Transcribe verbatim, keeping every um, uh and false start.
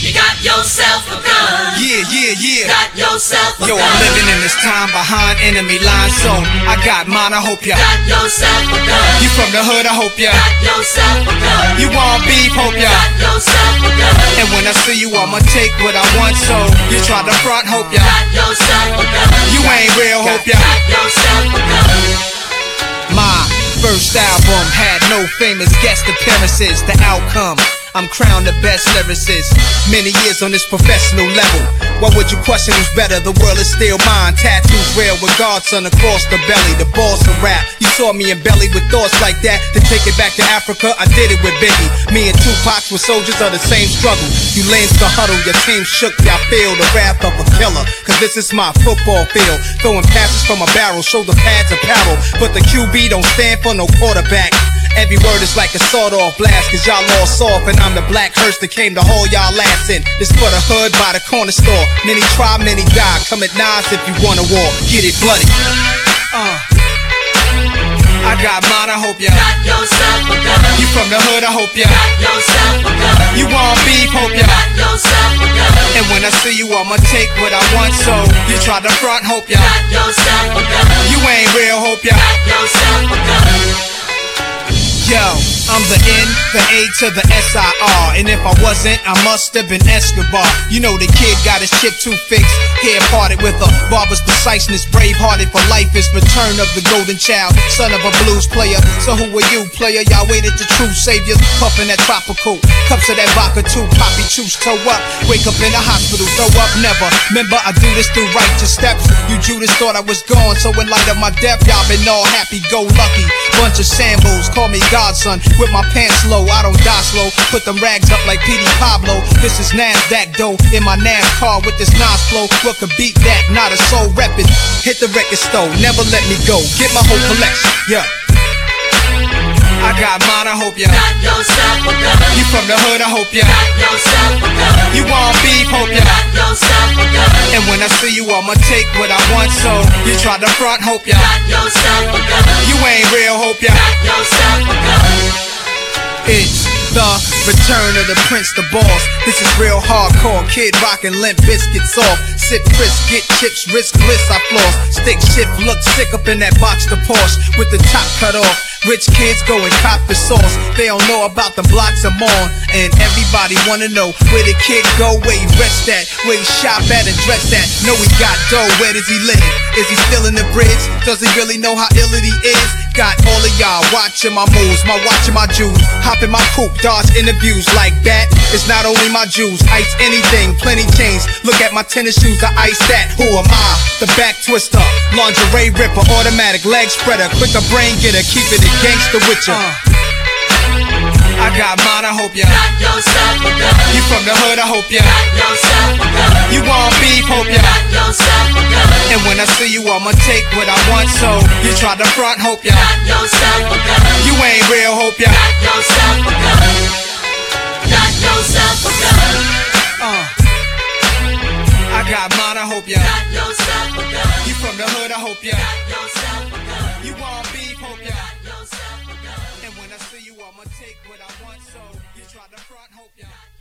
You got yourself a gun. Yeah, yeah, yeah. Got yourself a Yo, gun. I'm living in this time behind enemy lines, so I got mine, I hope ya. Got yourself a gun. You from the hood, I hope ya. Got yourself a gun. You want beef, hope ya. Got yourself a gun. And when I see you, I'ma take what I want, so you try to front, hope ya. Got yourself a gun. You ain't real, hope ya. Got yourself a gun. My first album had no famous guest appearances. The outcome, I'm crowned the best lyricist. Many years on this professional level. Why would you question who's better? The world is still mine. Tattoos real with Godson across the belly. The boss of rap. You saw me in belly with thoughts like that. To take it back to Africa, I did it with Biggie. Me and Tupac were soldiers of the same struggle. You lanes can huddle, your team shook, y'all feel the wrath of a killer. Cause this is my football field. Throwing passes from a barrel, shoulder pads apparel. But the Q B don't stand for no quarterback. Every word is like a sawed-off blast, cause y'all all soft, and I'm the black hearse that came to haul y'all ass in. This for the hood by the corner store. Many try, many die. Come at nines if you want a war. Get it bloody. Uh. I got mine, I hope ya. Got yourself a gun. You from the hood, I hope ya. Got yourself a gun. You want beef, hope ya. Got yourself a gun. And when I see you, I'ma take what I want, so you try to front, hope ya. Got yourself a gun. You ain't real, hope ya. Got yourself a gun. Yo, I'm the N, the A to the S I R. And if I wasn't, I must have been Escobar. You know the kid got his chip too fixed. Hair parted with a barber's preciseness. Brave-hearted for life is return of the golden child. Son of a blues player. So who are you, player? Y'all waited the true saviors. Puffin' that tropical. Cups of that vodka too. Poppy juice, toe up. Wake up in the hospital, throw up, never. Remember, I do this through righteous steps. You Judas thought I was gone. So in light of my death, y'all been all happy-go-lucky. Bunch of Sambos, call me Godson. With my pants low, I don't die slow. Put them rags up like P D Pablo. This is NASDAQ dough in my NASCAR with this Nas flow. What could beat that? Not a soul reppin'. Hit the record store, never let me go. Get my whole collection, yeah. I got mine, I hope ya. Got yourself a gun. You from the hood, I hope ya. Got yourself a gun. You want beef, hope ya. Got yourself a gun. And when I see you, I'ma take what I want, so you try to front, hope ya. Got yourself a gun. You ain't real, hope ya. Got yourself a gun. It's the return of the Prince, the boss. This is real hardcore. Kid rockin' Limp Biscuits off. Sip crisp, get chips, risk bliss, I floss. Stick shift, look sick up in that box, the Porsche with the top cut off. Rich kids go and cop the sauce. They don't know about the blocks I'm on. And everybody wanna know where the kid go, where he rest at, where he shop at and dress at. Know he got dough, where does he live? Is he still in the bridge? Does he really know how ill it he is? Got all of y'all watching my moves, my watching my jewels. Hop in my coupe, dodge interviews like that. It's not only my jewels, ice anything, plenty chains. Look at my tennis shoes, I ice that. Who am I? The back twister, lingerie ripper, automatic leg spreader, quicker brain getter, keep it a gangster with ya. Uh. I got mine, I hope ya. Got yourself a gun. You from the hood, I hope ya. Got yourself a gun. You want beef, hope ya. Got yourself a gun. And when I see you, I'ma take what I want, so you try to front, hope ya. Got yourself a gun. You ain't real, hope ya. Got yourself a gun. Got yourself a gun. Uh. I got mine, I hope ya. Got yourself a gun. You from the hood, I hope ya. Got yourself a gun. You want beef, hope ya. Got yourself a gun. And when I see you, I'ma take what I want, so you try to front, hope ya.